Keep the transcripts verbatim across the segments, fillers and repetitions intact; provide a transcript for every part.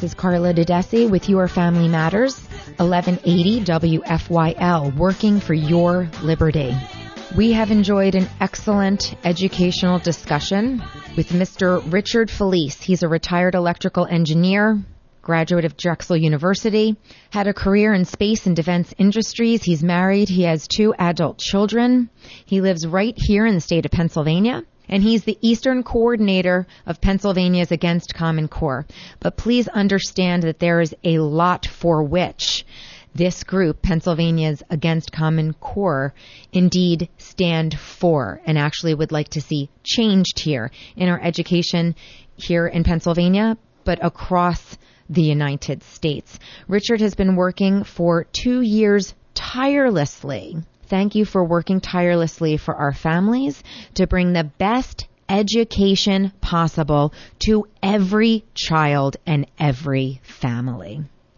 This is Carla Dedesi with Your Family Matters, eleven eighty W F Y L, working for your liberty. We have enjoyed an excellent educational discussion with Mister Richard Felice. He's a retired electrical engineer, graduate of Drexel University, had a career in space and defense industries. He's married. He has two adult children. He lives right here in the state of Pennsylvania. And he's the Eastern Coordinator of Pennsylvania's Against Common Core. But please understand that there is a lot for which this group, Pennsylvania's Against Common Core, indeed stand for, and actually would like to see changed here in our education here in Pennsylvania, but across the United States. Richard has been working for two years tirelessly. Thank you for working tirelessly for our families to bring the best education possible to every child and every family.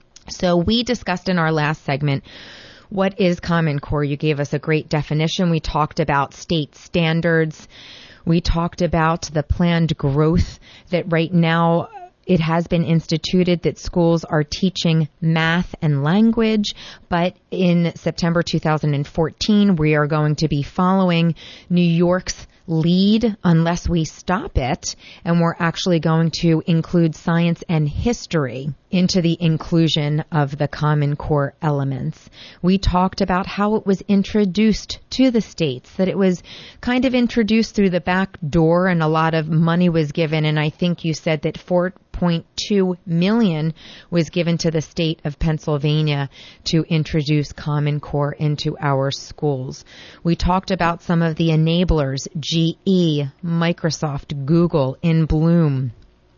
So we discussed in our last segment, what is Common Core? You gave us a great definition. We talked about state standards. We talked about the planned growth that right now it has been instituted that schools are teaching math and language, but in September two thousand fourteen, we are going to be following New York's lead unless we stop it, and we're actually going to include science and history into the inclusion of the Common Core elements. We talked about how it was introduced to the states, that it was kind of introduced through the back door and a lot of money was given, and I think you said that four point two million was given to the state of Pennsylvania to introduce Common Core into our schools. We talked about some of the enablers, G E, Microsoft, Google, In Bloom,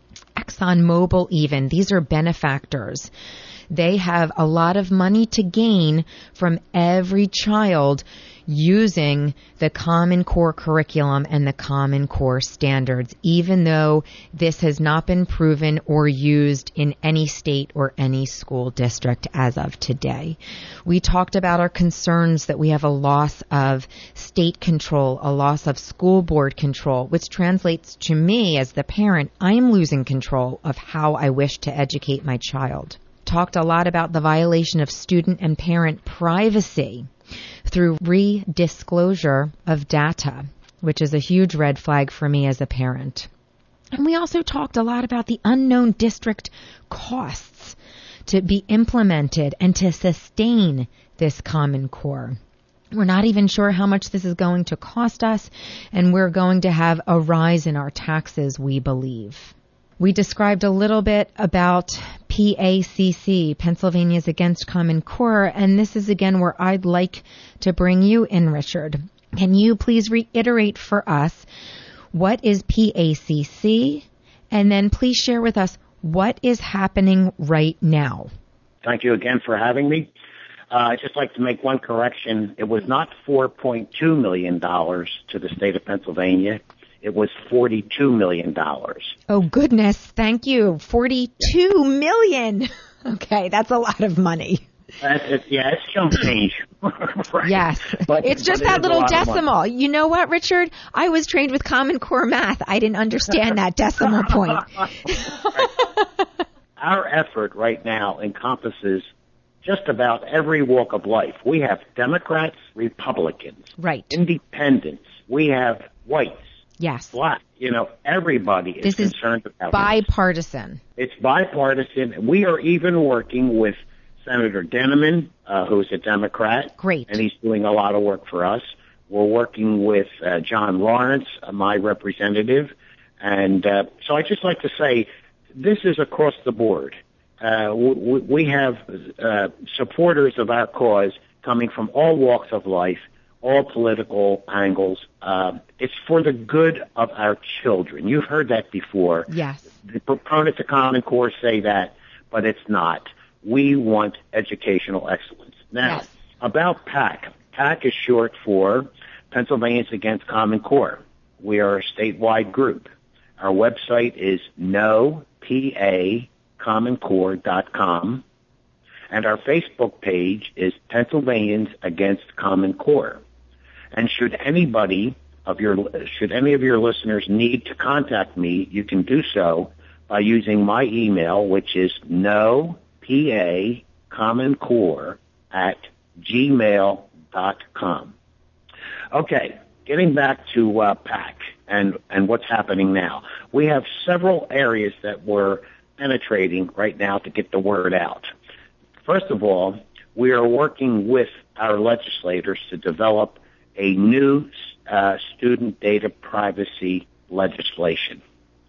ExxonMobil even. These are benefactors. They have a lot of money to gain from every child using the Common Core curriculum and the Common Core standards, even though this has not been proven or used in any state or any school district as of today. We talked about our concerns that we have a loss of state control, a loss of school board control, which translates to me as the parent, I'm losing control of how I wish to educate my child. Talked a lot about the violation of student and parent privacy through re-disclosure of data, which is a huge red flag for me as a parent. And we also talked a lot about the unknown district costs to be implemented and to sustain this Common Core. We're not even sure how much this is going to cost us, and we're going to have a rise in our taxes, we believe. We described a little bit about P A C C, Pennsylvania's Against Common Core, and this is again where I'd like to bring you in, Richard. Can you please reiterate for us what is P A C C, and then please share with us what is happening right now? Thank you again for having me. Uh, I'd just like to make one correction. It was not four point two million dollars to the state of Pennsylvania. It was forty-two million dollars. Oh, goodness. Thank you. forty-two million dollars. Okay, that's a lot of money. That's it, yeah, it's chump change. Right. Yes. But, it's just but that it little decimal. You know what, Richard? I was trained with Common Core math. I didn't understand that decimal point. Our effort right now encompasses just about every walk of life. We have Democrats, Republicans, right, independents. We have whites. Yes. Black. You know, everybody is this concerned is about bipartisan. This. It's bipartisan. We are even working with Senator Denneman, uh, who's a Democrat. Great. And he's doing a lot of work for us. We're working with uh, John Lawrence, uh, my representative. And uh, so I'd just like to say this is across the board. Uh, we, we have uh, supporters of our cause coming from all walks of life, all political angles. Uh, it's for the good of our children. You've heard that before. Yes. The proponents of Common Core say that, but it's not. We want educational excellence. Now, yes. About PAC. PAC is short for Pennsylvanians Against Common Core. We are a statewide group. Our website is no p a common core dot com, and our Facebook page is Pennsylvanians Against Common Core. And should anybody of your, should any of your listeners need to contact me, you can do so by using my email, which is no, P A, Common Core at gmail dot com. Okay, getting back to uh, PAC and, and what's happening now. We have several areas that we're penetrating right now to get the word out. First of all, we are working with our legislators to develop a new uh, student data privacy legislation.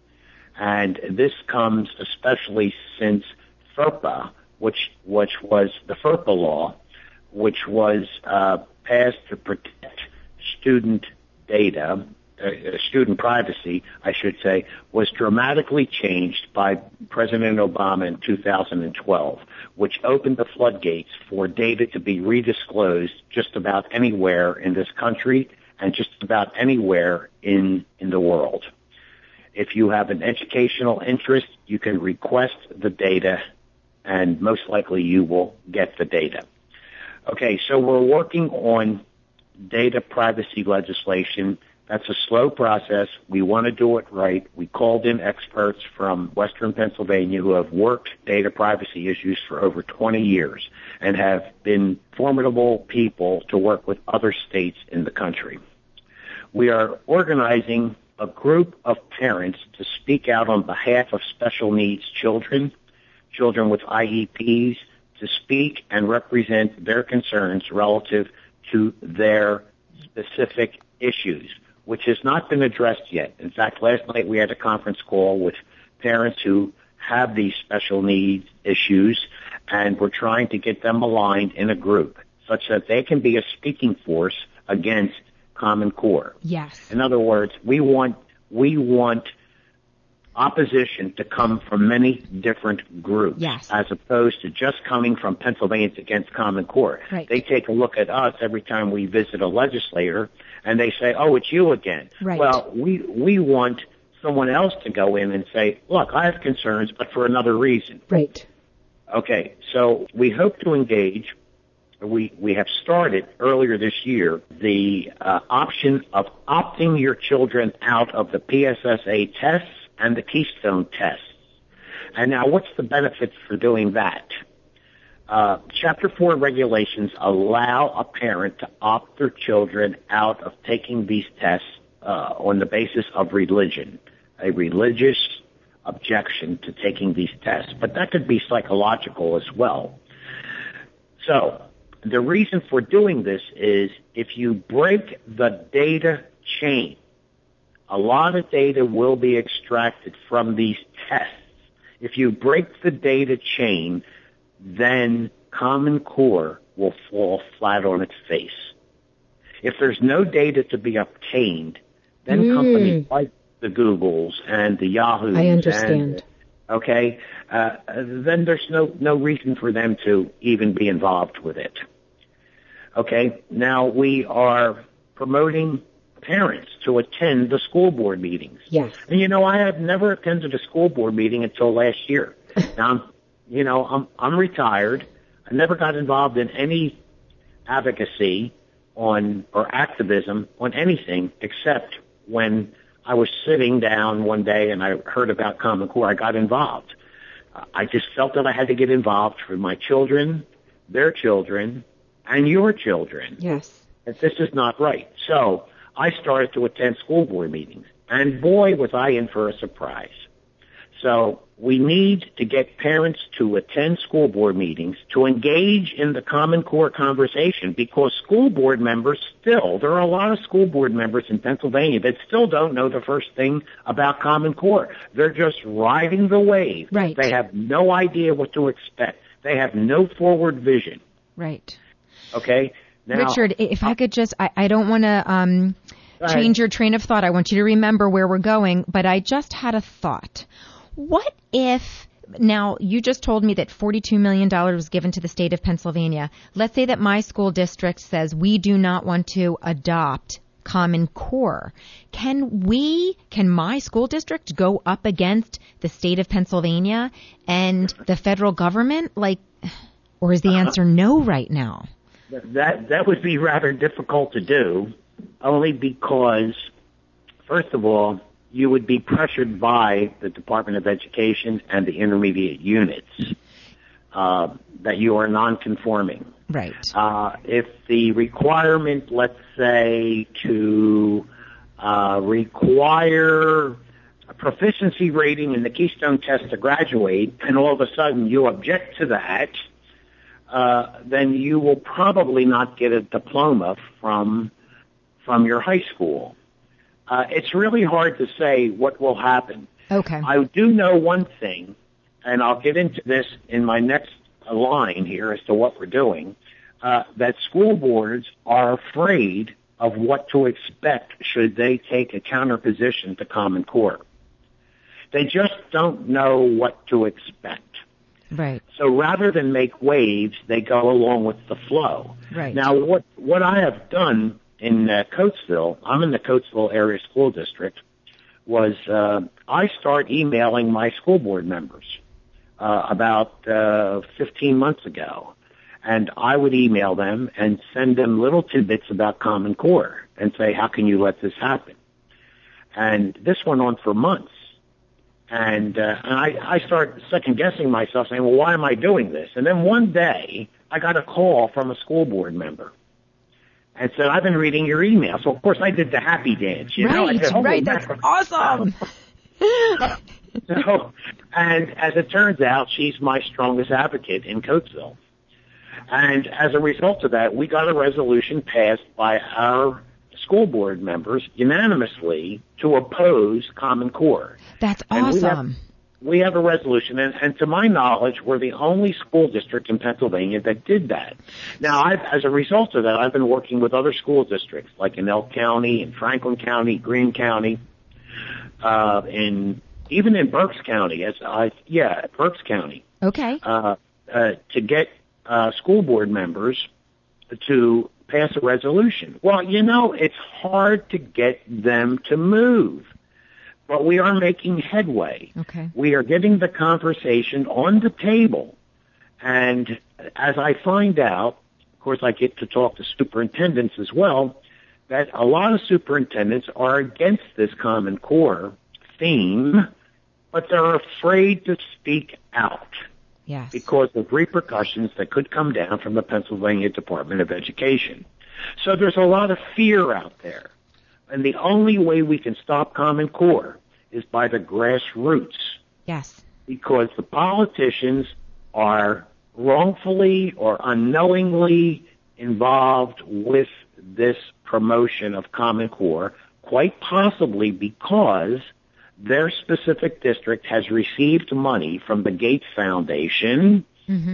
And this comes especially since FERPA, which, which was the FERPA law, which was uh, passed to protect student data, uh, student privacy, I should say, was dramatically changed by President Obama in two thousand twelve, which opened the floodgates for data to be redisclosed just about anywhere in this country and just about anywhere in, in the world. If you have an educational interest, you can request the data, and most likely you will get the data. Okay, so we're working on data privacy legislation. That's a slow process. We want to do it right. We called in experts from Western Pennsylvania who have worked data privacy issues for over twenty years and have been formidable people to work with other states in the country. We are organizing a group of parents to speak out on behalf of special needs children, children with I E Ps, to speak and represent their concerns relative to their specific issues, which has not been addressed yet. In fact, last night we had a conference call with parents who have these special needs issues, and we're trying to get them aligned in a group such that they can be a speaking force against Common Core. Yes. In other words, we want we want opposition to come from many different groups, yes, as opposed to just coming from Pennsylvanians against Common Core. Right. They take a look at us every time we visit a legislator, and they say, "Oh, it's you again." Right. Well, we we want someone else to go in and say, "Look, I have concerns, but for another reason." Right. Okay, so we hope to engage. We we have started earlier this year the uh, option of opting your children out of the P S S A tests and the Keystone tests. And now what's the benefit for doing that? Uh, Chapter four regulations allow a parent to opt their children out of taking these tests uh, on the basis of religion, a religious objection to taking these tests. But that could be psychological as well. So the reason for doing this is if you break the data chain, a lot of data will be extracted from these tests. If you break the data chain, then Common Core will fall flat on its face. If there's no data to be obtained, then mm. companies like the Googles and the Yahoos, I understand. And, okay, uh, then there's no, no reason for them to even be involved with it. Okay, now we are promoting parents to attend the school board meetings. Yes. And you know, I have never attended a school board meeting until last year. Now, I'm, you know, I'm, I'm retired. I never got involved in any advocacy on, or activism on anything except when I was sitting down one day and I heard about Common Core. I got involved. Uh, I just felt that I had to get involved for my children, their children, and your children. Yes. That this is not right. So I started to attend school board meetings, and boy, was I in for a surprise. So we need to get parents to attend school board meetings, to engage in the Common Core conversation, because school board members still, there are a lot of school board members in Pennsylvania that still don't know the first thing about Common Core. They're just riding the wave. Right. They have no idea what to expect. They have no forward vision. Right. Okay? Now, Richard, if I could just, I, I don't want to um, change your train of thought. I want you to remember where we're going, but I just had a thought. What if, now you just told me that forty-two million dollars was given to the state of Pennsylvania. Let's say that my school district says we do not want to adopt Common Core. Can we, can my school district go up against the state of Pennsylvania and the federal government? Like, or is the answer no right now? That that would be rather difficult to do, only because, first of all, you would be pressured by the Department of Education and the intermediate units uh, that you are non-conforming. Right. Uh, if the requirement, let's say, to uh, require a proficiency rating in the Keystone test to graduate, and all of a sudden you object to that, uh, then you will probably not get a diploma from from your high school. Uh, it's really hard to say what will happen. Okay. I do know one thing, and I'll get into this in my next line here as to what we're doing, uh, that school boards are afraid of what to expect should they take a counterposition to Common Core. They just don't know what to expect. Right. So rather than make waves, they go along with the flow. Right. Now, what, what I have done in uh, Coatesville, I'm in the Coatesville Area School District, was uh, I start emailing my school board members uh, about uh, fifteen months ago. And I would email them and send them little tidbits about Common Core and say, how can you let this happen? And this went on for months. And, uh, and I, I started second-guessing myself, saying, well, why am I doing this? And then one day, I got a call from a school board member and said, I've been reading your email. So, of course, I did the happy dance. You right, know? I said, oh, right, that's awesome. So, and as it turns out, she's my strongest advocate in Coatesville. And as a result of that, we got a resolution passed by our school board members unanimously to oppose Common Core. That's And awesome. we have, we have a resolution, and, and to my knowledge, we're the only school district in Pennsylvania that did that. Now, I've, as a result of that, I've been working with other school districts, like in Elk County, in Franklin County, Greene County, uh, in even in Berks County, as I yeah, Berks County. Okay. Uh, uh, to get uh, school board members to pass a resolution. Well, you know, it's hard to get them to move, but we are making headway. Okay. We are getting the conversation on the table, and as I find out, of course, I get to talk to superintendents as well, that a lot of superintendents are against this Common Core theme, but they're afraid to speak out. Yes. Because of repercussions that could come down from the Pennsylvania Department of Education. So there's a lot of fear out there. And the only way we can stop Common Core is by the grassroots. Yes. Because the politicians are wrongfully or unknowingly involved with this promotion of Common Core, quite possibly because their specific district has received money from the Gates Foundation, mm-hmm.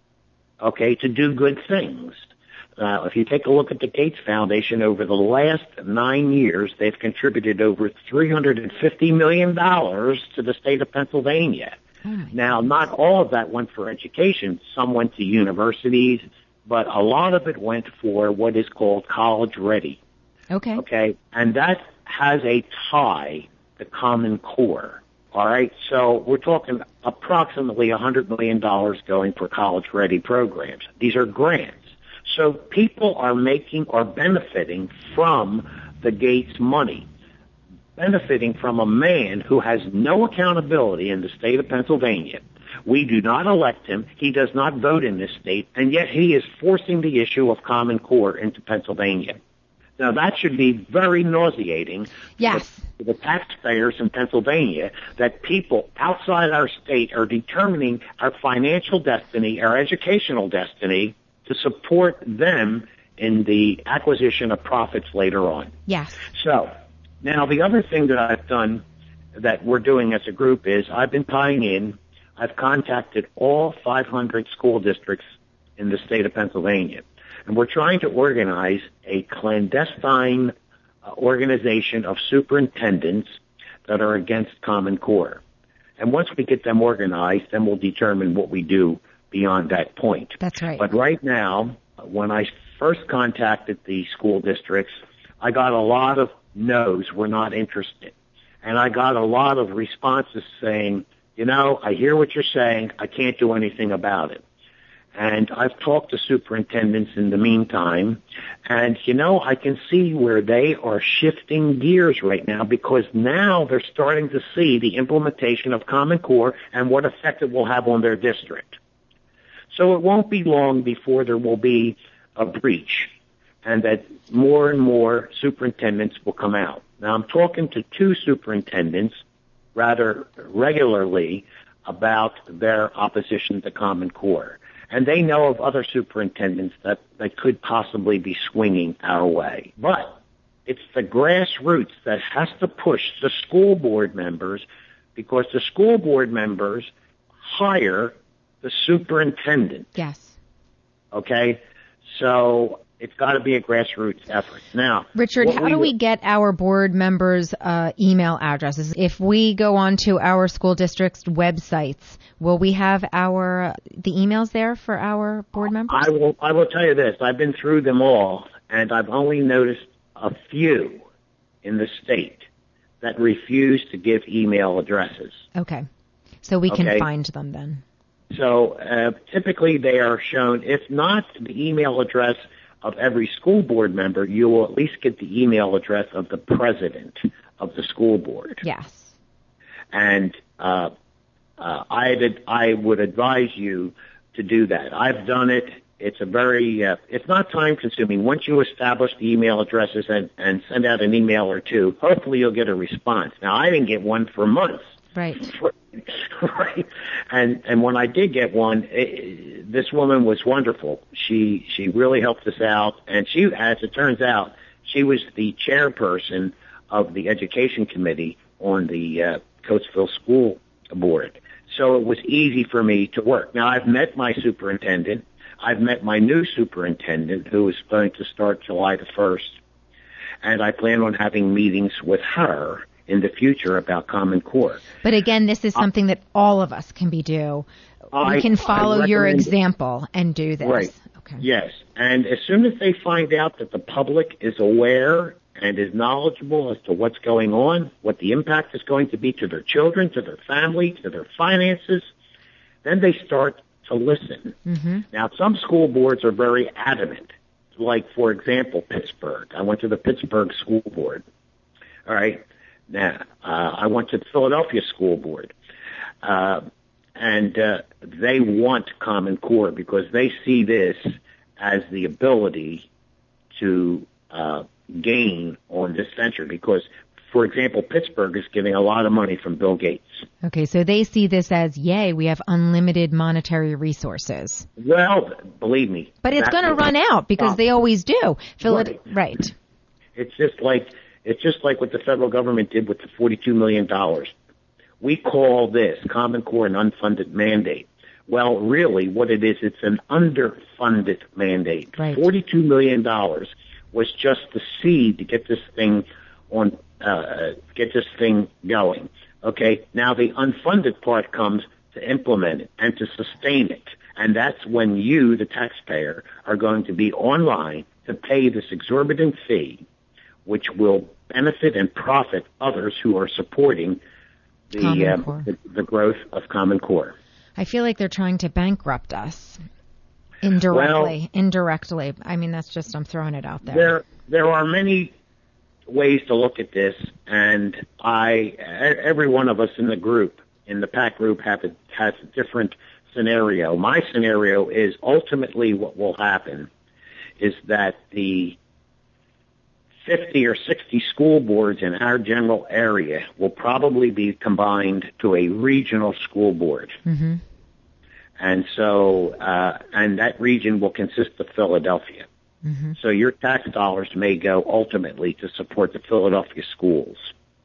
okay, to do good things. Uh, if you take a look at the Gates Foundation over the last nine years, they've contributed over three hundred fifty million dollars to the state of Pennsylvania. Oh now, not all of that went for education. Some went to universities, but a lot of it went for what is called College Ready. Okay. Okay, and that has a tie the Common Core. All right, so we're talking approximately one hundred million dollars going for college-ready programs. These are grants. So people are making or benefiting from the Gates money, benefiting from a man who has no accountability in the state of Pennsylvania. We do not elect him. He does not vote in this state, and yet he is forcing the issue of Common Core into Pennsylvania. Now, that should be very nauseating yes. to the taxpayers in Pennsylvania that people outside our state are determining our financial destiny, our educational destiny, to support them in the acquisition of profits later on. Yes. So, now the other thing that I've done that we're doing as a group is I've been tying in, I've contacted all five hundred school districts in the state of Pennsylvania. And we're trying to organize a clandestine uh, organization of superintendents that are against Common Core. And once we get them organized, then we'll determine what we do beyond that point. That's right. But right now, when I first contacted the school districts, I got a lot of no's, we're not interested. And I got a lot of responses saying, you know, I hear what you're saying, I can't do anything about it. And I've talked to superintendents in the meantime, and, you know, I can see where they are shifting gears right now, because now they're starting to see the implementation of Common Core and what effect it will have on their district. So it won't be long before there will be a breach, and that more and more superintendents will come out. Now, I'm talking to two superintendents rather regularly about their opposition to Common Core. And they know of other superintendents that, that could possibly be swinging our way. But it's the grassroots that has to push the school board members, because the school board members hire the superintendent. Yes. Okay? So it's got to be a grassroots effort. Now, Richard, how we, do we get our board members' uh, email addresses? If we go onto our school district's websites, will we have our the emails there for our board members? I will. I will tell you this. I've been through them all, and I've only noticed a few in the state that refuse to give email addresses. Okay, so we okay? can find them then. So uh, typically they are shown. If not the email address of every school board member, you will at least get the email address of the president of the school board. Yes. And uh, uh, I I would advise you to do that. I've done it. It's a very, uh, it's not time consuming. Once you establish the email addresses and, and send out an email or two, hopefully you'll get a response. Now, I didn't get one for months. Right. Right. And and when I did get one, it, this woman was wonderful. She she really helped us out, and she, as it turns out, she was the chairperson of the education committee on the uh, Coatesville School Board. So it was easy for me to work. Now, I've met my superintendent. I've met my new superintendent, who is going to start July the first, and I plan on having meetings with her in the future about Common Core. But again, this is something that all of us can be do. I, we can follow your recommend, example and do this. Right. Okay. Yes. And as soon as they find out that the public is aware and is knowledgeable as to what's going on, what the impact is going to be to their children, to their family, to their finances, then they start to listen. Mm-hmm. Now, some school boards are very adamant. Like, for example, Pittsburgh. I went to the Pittsburgh School Board. All right. Now, uh, I went to the Philadelphia School Board, uh, and uh, they want Common Core because they see this as the ability to uh, gain on this venture. Because, for example, Pittsburgh is getting a lot of money from Bill Gates. Okay, so they see this as, yay, we have unlimited monetary resources. Well, believe me. But it's going to run out because stop. They always do. Philad- right. right. It's just like... It's just like what the federal government did with the forty-two million dollars. We call this Common Core an unfunded mandate. Well, really, what it is, it's an underfunded mandate. Right. forty-two million dollars was just the seed to get this thing on, uh, get this thing going. Okay? Now the unfunded part comes to implement it and to sustain it. And that's when you, the taxpayer, are going to be online to pay this exorbitant fee, which will benefit and profit others who are supporting the, uh, the the growth of Common Core. I feel like they're trying to bankrupt us indirectly. Well, indirectly. I mean, that's just, I'm throwing it out there. There, there are many ways to look at this, and I, every one of us in the group, in the PAC group, have a, has a different scenario. My scenario is ultimately what will happen is that the fifty or sixty school boards in our general area will probably be combined to a regional school board. Mm-hmm. And so, uh, and that region will consist of Philadelphia. Mm-hmm. So your tax dollars may go ultimately to support the Philadelphia schools.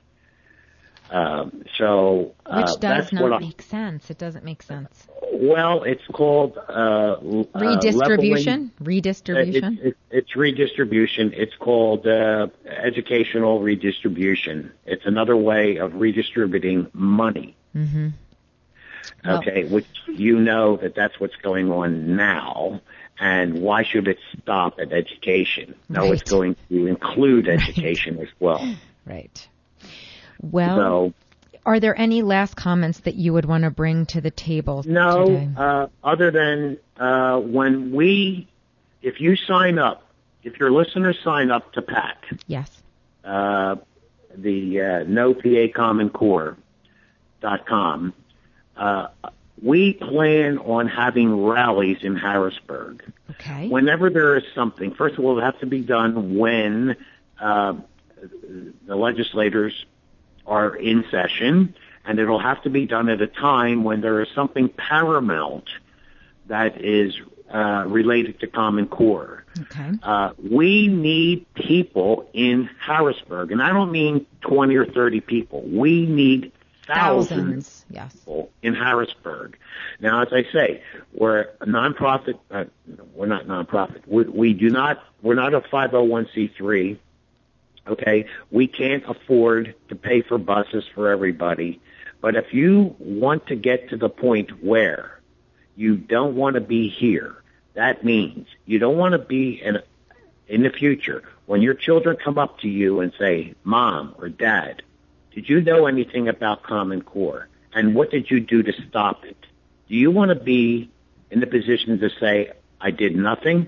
Um, so, uh, Which does not make sense. It doesn't make sense. Well, it's called uh, redistribution. Uh, redistribution. It, it, it's redistribution. It's called uh, educational redistribution. It's another way of redistributing money. Mm-hmm. Okay, well, which you know that that's what's going on now. And why should it stop at education? No, right. It's going to include education right. as well. Right. Well, so, are there any last comments that you would want to bring to the table No, today? uh, other than uh, when we, if you sign up, if your listeners sign up to PAC, yes, uh, the uh, no p a common core dot com, uh, we plan on having rallies in Harrisburg. Okay. Whenever there is something, first of all, it has to be done when uh, the legislators are in session, and it'll have to be done at a time when there is something paramount that is uh, related to Common Core. Okay. Uh, we need people in Harrisburg, and I don't mean twenty or thirty people. We need thousands, Thousands, yes. people in Harrisburg. Now, as I say, we're a nonprofit. Uh, we're not nonprofit. We, we do not. We're not a five oh one c three. Okay, we can't afford to pay for buses for everybody. But if you want to get to the point where you don't want to be here, that means you don't want to be in in the future when your children come up to you and say, "Mom or Dad, did you know anything about Common Core? And what did you do to stop it?" Do you want to be in the position to say, "I did nothing"?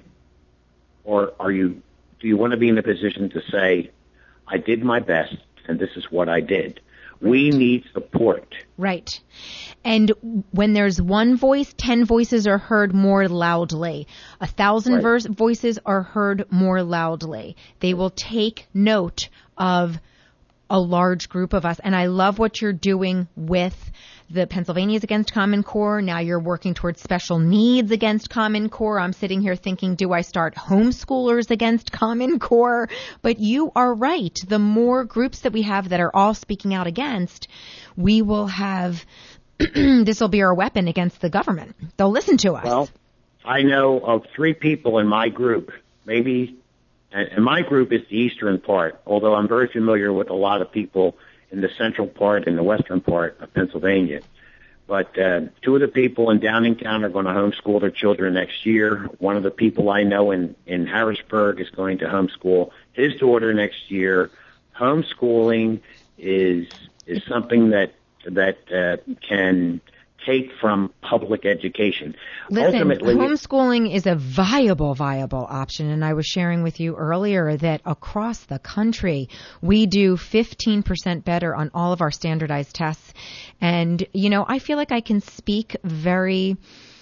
Or are you, do you want to be in the position to say, "I did my best and this is what I did"? We need support. Right. And when there's one voice, ten voices are heard more loudly. A thousand Right. verse voices are heard more loudly. They will take note of a large group of us. And I love what you're doing with the Pennsylvanians Against Common Core. Now you're working towards special needs against Common Core. I'm sitting here thinking, do I start homeschoolers against Common Core? But you are right. The more groups that we have that are all speaking out against, we will have, this will be our weapon against the government. They'll listen to us. Well, I know of three people in my group, maybe, and my group is the eastern part, although I'm very familiar with a lot of people in the central part and the western part of Pennsylvania. But uh, two of the people in Downingtown are going to homeschool their children next year. One of the people I know in, in Harrisburg is going to homeschool his daughter next year. Homeschooling is is something that that uh, can take from public education. Listen, Ultimately, homeschooling is a viable, viable option. And I was sharing with you earlier that across the country, we do fifteen percent better on all of our standardized tests. And, you know, I feel like I can speak very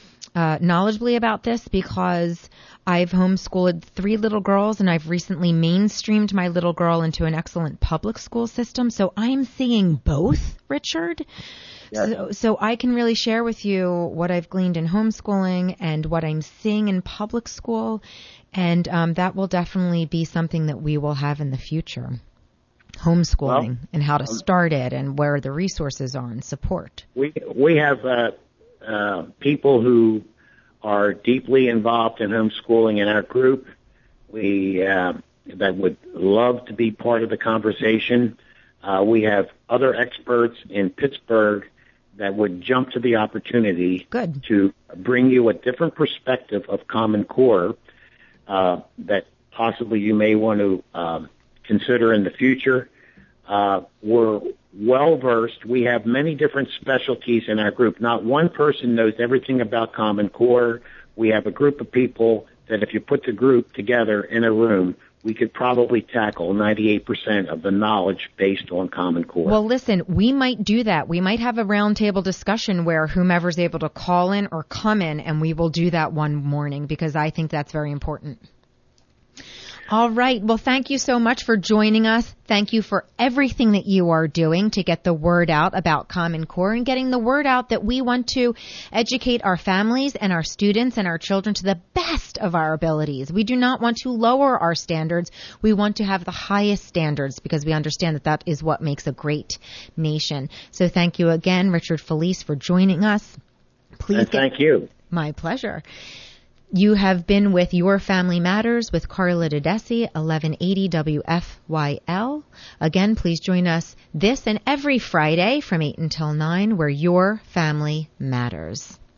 uh, knowledgeably about this because I've homeschooled three little girls and I've recently mainstreamed my little girl into an excellent public school system. So I'm seeing both, Richard. Yes. So, so I can really share with you what I've gleaned in homeschooling and what I'm seeing in public school, and um, that will definitely be something that we will have in the future. Homeschooling well, and how to start it and where the resources are and support. We we have uh, uh, people who are deeply involved in homeschooling in our group. We uh, that would love to be part of the conversation. Uh, we have other experts in Pittsburgh that would jump to the opportunity Good. to bring you a different perspective of Common Core uh, that possibly you may want to uh, consider in the future. Uh, we're well-versed. We have many different specialties in our group. Not one person knows everything about Common Core. We have a group of people that if you put the group together in a room, we could probably tackle ninety-eight percent of the knowledge based on Common Core. Well, listen, we might do that. We might have a roundtable discussion where whomever's able to call in or come in, and we will do that one morning because I think that's very important. All right. Well, thank you so much for joining us. Thank you for everything that you are doing to get the word out about Common Core and getting the word out that we want to educate our families and our students and our children to the best of our abilities. We do not want to lower our standards. We want to have the highest standards because we understand that that is what makes a great nation. So thank you again, Richard Felice, for joining us. Please. And thank you. My pleasure. You have been with Your Family Matters with Carla Dedesi, eleven eighty W F Y L. Again, please join us this and every Friday from eight until nine, where Your Family Matters.